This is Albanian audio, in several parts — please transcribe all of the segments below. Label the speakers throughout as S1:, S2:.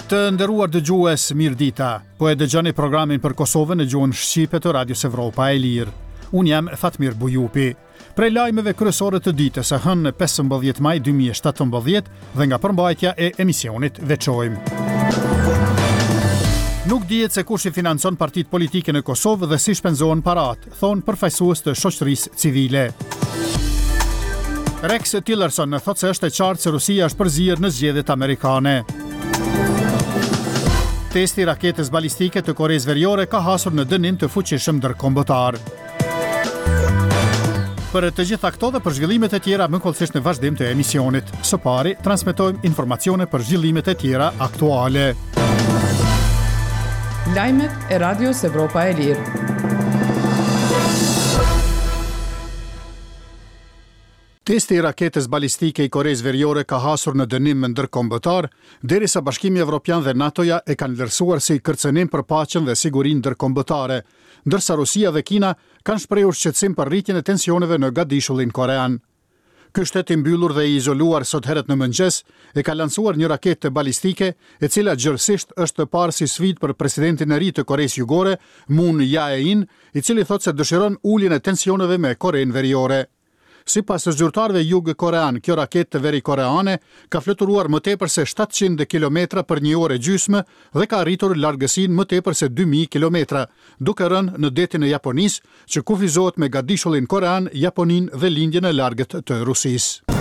S1: Të nderuar dëgjues, mirëdita. Po e dëgjoni programin për Kosovën në gjuhën shqipe të Radios Evropa e Lirë. Unë jam Fatmir Bujupi. Prej lajmeve kryesore të ditës së hënë 15 maj 2017 dhe nga përmbajtja e emisionit veçojmë. Nuk dihet se kush i financon partitë politike në Kosovë dhe si shpenzohen paratë, thonë përfaqësues të shoqërisë civile. Rex Tillerson thotë se është e qartë se Rusia është përzierë në zgjedhjet amerikane. Testi raketës balistike të Koreas Veriore ka hasur në dënim të fuqishëm ndërkombëtar. Për të gjitha këto dhe për zhvillimet e tjera mëkollësisht në vazhdim të emisionit. Së pari, transmetojmë informacione për zhvillimet e tjera aktuale.
S2: Lajmet e Radios Evropa e Lirë.
S1: Testi i raketës balistike i Koreas Veriore ka hasur në dënim ndërkombëtar, derisa Bashkimi Evropian dhe NATO-ja e kanë vlerësuar si kërcënim për paqen dhe sigurinë ndërkombëtare, ndërsa Rusia dhe Kina kanë shprehur shqetësim për rritjen e tensioneve në Gadishullin korean. Ky shtet i mbyllur dhe i izoluar sot herët në mëngjes e ka lancuar një raketë balistike, e cila gjërësisht është të parë si sfidë për presidentin e ri të Koreas Jugore, Moon Jae-in, i cili thotë se dëshiron uljen e tensioneve me Korean Veriore. Sipas zyrtarëve jug-korean, kjo raketë veri koreane ka fluturuar më tepër se 700 kilometra për një orë e gjysmë dhe ka arritur largësinë më tepër se 2000 kilometra, duke rënë në detin e Japonisë, që kufizohet me Gadishullin korean, Japoninë dhe lindjen e largët të Rusisë.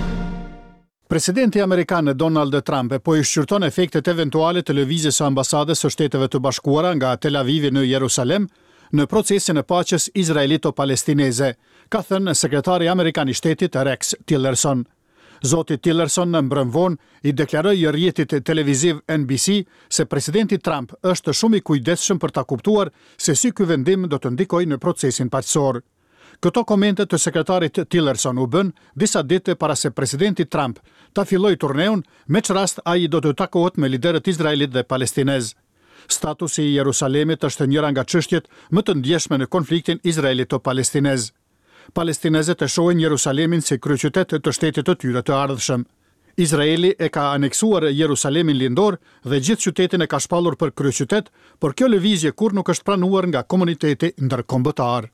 S1: Presidenti amerikan Donald Trump po i shqyrton efektet eventuale të lëvizjes së ambasadës së Shteteve të Bashkuara nga Tel Avivi në Jerusalem në procesin e paqes izraelito-palestineze, ka thënë sekretari amerikan i shtetit Rex Tillerson. Zoti Tillerson në mbrëmë vonë i deklaroi rrjetit televiziv NBC se presidenti Trump është shumë i kujdesshëm për ta kuptuar se si ky vendim do të ndikojë në procesin paqësor. Këto komente të sekretarit Tillerson u bën disa ditë para se presidenti Trump ta fillojë turneun, me çrast ai do të takohet me liderët izraelit dhe palestinez. Statusi i Jerusalemit është njëra nga çështjet më të ndjeshme në konfliktin izraelito-palestinez. Palestinezët e shohin Jerusalemin si kryeqytet të shtetit të tyre të ardhshëm. Izraeli e ka aneksuar Jerusalemin lindor dhe gjithë qytetin e ka shpallur për kryeqytet, por kjo lëvizje kur nuk është pranuar nga komuniteti ndërkombëtar.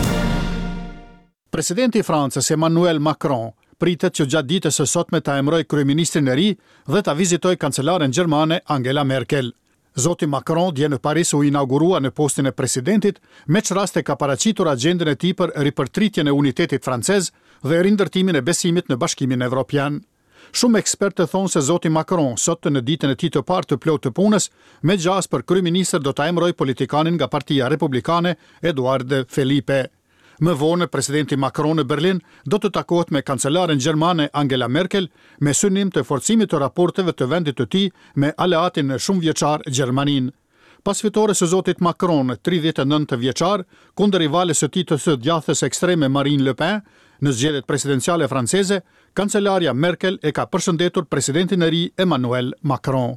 S1: Presidenti i Francës Emmanuel Macron pritet që gjatë ditës së sotme ta emërojë kryeministrin e ri dhe ta vizitojë kancelaren gjermane Angela Merkel. Zoti Macron dje në Paris u inaugurua në postin e presidentit, me çrast e ka paraqitur agjendën e tij për ripërtritjen e unitetit francez dhe rindërtimin e besimit në Bashkimin Evropian. Shumë ekspertë thonë se zoti Macron sot në ditën e tij të parë të plotë të punës, me gjas për kryeministër do ta emërojë politikanin nga Partia Republikane Edouard Philippe. Më vonë, presidenti Macron në Berlin do të takohet me kancelaren gjermane Angela Merkel me synim të forcimit të raporteve të vendit të tij me aleatin shumëvjeçar Gjermaninë. Pas fitores së zotit Macron, 39 vjeçar, kundër rivales së tij të së djathës ekstreme Marine Le Pen, në zgjedhjet presidenciale franceze, kancelaria Merkel e ka përshëndetur presidentin e ri Emmanuel Macron.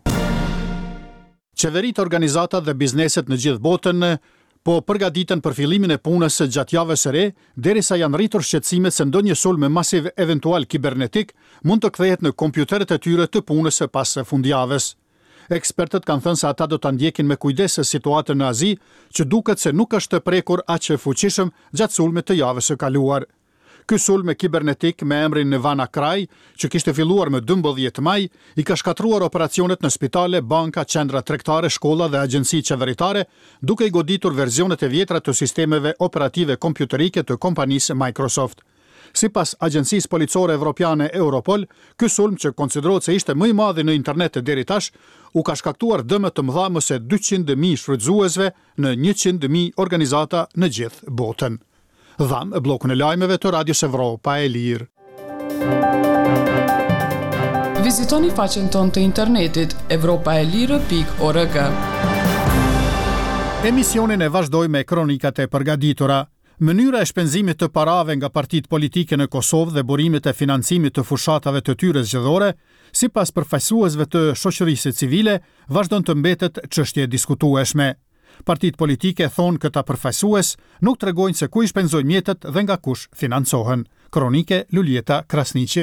S1: Qeveritë, organizatat dhe bizneset në gjithë botën po përgatiten për fillimin e punës gjatë javës së re, derisa janë rritur shqetësimet se ndonjë sulm masiv eventual kibernetik mund të kthehet në kompjuteret e tyre të punës pas fundjavës. Ekspertët kanë thënë se ata do ta ndjekin me kujdes situatën në Azi, që duket se nuk është prekur aq fuqishëm gjatë sulmit të javës së kaluar. Ky sulm kibernetik me emrin WannaCry, që kishte filluar më 12 maj, i ka shkatruar operacionet në spitale, banka, qendra tregtare, shkolla dhe agjenci qeveritare, duke i goditur versionet e vjetra të sistemeve operative kompjuterike të kompanisë Microsoft. Sipas agjencisë policore evropiane Europol, ky sulm, që konsiderohet se ishte më i madhi në internet deri tash, u ka shkaktuar dëme të mëdha më se 200.000 shfrytëzuesve në 100.000 organizata në gjithë botën. Dham blokun e lajmeve të Radios Evropa e Lirë.
S2: Vizitoni faqen tonë të internetit evropaelire.org.
S1: Emisionin e vazhdoj me kronikat e përgatitura. Mënyra e shpenzimit të parave nga partitë politike në Kosovë dhe burimet e financimit të fushatave të tyre zgjedhore, sipas përfaqësuesve të shoqërisë civile, vazhdon të mbetet çështje diskutueshme. Partitë politike thonë këta përfaqësues nuk tregojnë se ku i shpenzojnë mjetet dhe nga kush financohen. Kronike Luljeta Krasniqit.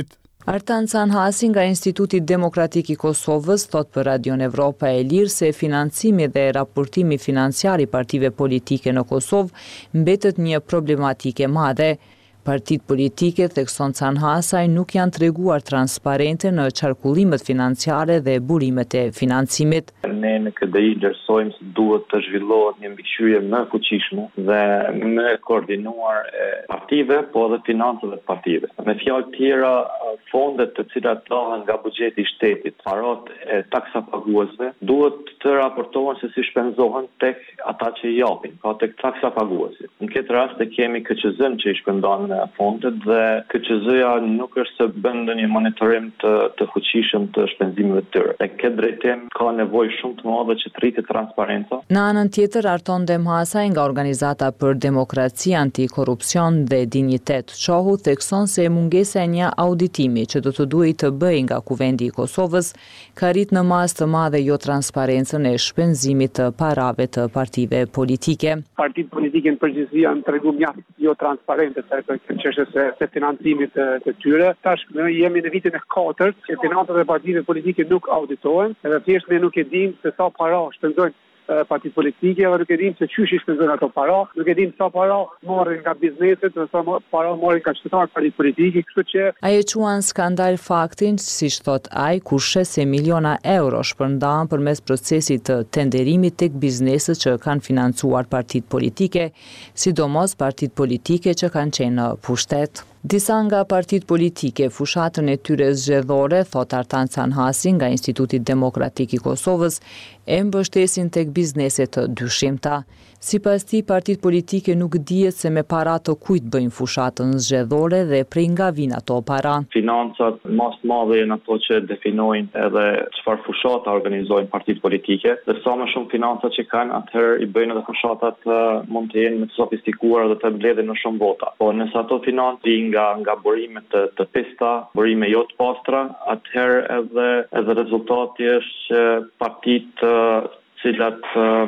S3: Artan Canhasi nga Instituti Demokratik I Kosovës thot për Radion Evropa e Lirë se financimi dhe raportimi financiar I partive politike në Kosovë mbetet një problematike madhe. Partitë politike, thekson Canhasaj, nuk janë treguar transparente në qarkullimet financiare dhe burimet e financimit.
S4: Ne në KDI vlerësojmë se duhet të zhvillohet një mbikëqyrje më e fuqishme dhe më e koordinuar e partive, po edhe financave të partive. Me fjalë tjera, fondet të cilat dohen nga buxheti I shtetit, parat e taksapaguesve, duhet të raportohen se si shpenzohen tek ata që I japin, pra tek taksapaguesit. Në këtë rast e kemi KQZ-n që I shpërndan fondet dhe KQZ-ja nuk është se bën ndonjë monitorim të fuqishëm të shpenzimeve të tyre. Në këtë drejtim ka nevojë shumë të madhe që të rritet transparenca.
S3: Në anën tjetër, Arton Demhasaj nga Organizata për Demokraci, Antikorrupsion dhe Dinjitet Çohu thekson se mungesa e një auditimi që do të duhej të bëjë nga Kuvendi I Kosovës ka rrit në masë të madhe jo transparencën e shpenzimit të parave të partive politike.
S5: Partitë politike në përgjithësi janë treguar mjaft jo transparente në çështje se financimit të tyre. Tash ne jemi në vitin e 4 që financat e partive politike nuk auditohen, edhe thjesht ne nuk e dimë se sa para shpenzojnë partitë politike, dhe nuk e dimë se çysh I shpenzojnë ato para, nuk e dimë sa para marrin nga bizneset, dhe sa para marrin nga qytetarët partitë politike, kështu që
S3: ai e quan skandal faktin, siç thot ai, kur sheh se miliona euro shpërndahen përmes procesit të tenderimit tek bizneset që kanë financuar partitë politike, sidomos partitë politike që kanë qenë në pushtet. Disa nga partitë politike fushatën e tyre zgjedhore, thot Artan Canhasi nga Instituti Demokratik I Kosovës, e mbështesin tek bizneset të dyshimta. Sipas tij, partitë politike nuk dihet se me para të kujt bëjnë fushatën zgjedhore dhe prej nga vijnë ato para.
S4: Financat më të mëdha janë ato që definojnë edhe çfarë fushata organizojnë partitë politike, dhe sa më shumë financa që kanë, atëherë I bëjnë edhe fushatat mund të jenë më të sofistikuara dhe të mbledhin në shumë vota. Po nëse ato financa nga burime të pista, burime jo të pastra, atëherë edhe rezultati është që partitë cilat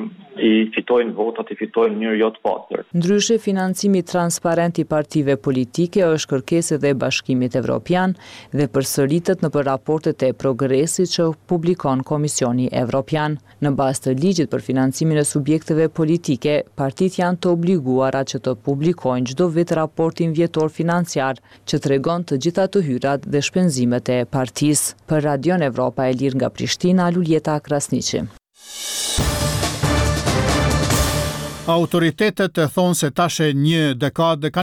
S4: I fitojnë votat, I fitojnë në mënyrë jo të pastër.
S3: Ndryshe, financimi transparent I partive politike është kërkesë edhe e Bashkimit Evropian dhe përsëritet nëpër raportet e progresit që publikon Komisioni Evropian. Në bazë të ligjit për financimin e subjekteve politike, partitë janë të obliguara që të publikojnë çdo vit raportin vjetor financiar që tregon të gjitha të hyrat dhe shpenzimet e partisë. Për Radion Evropa e Lirë nga Prishtina, Luljeta Krasniqi.
S1: Autoritetet thonë se tash një dekadë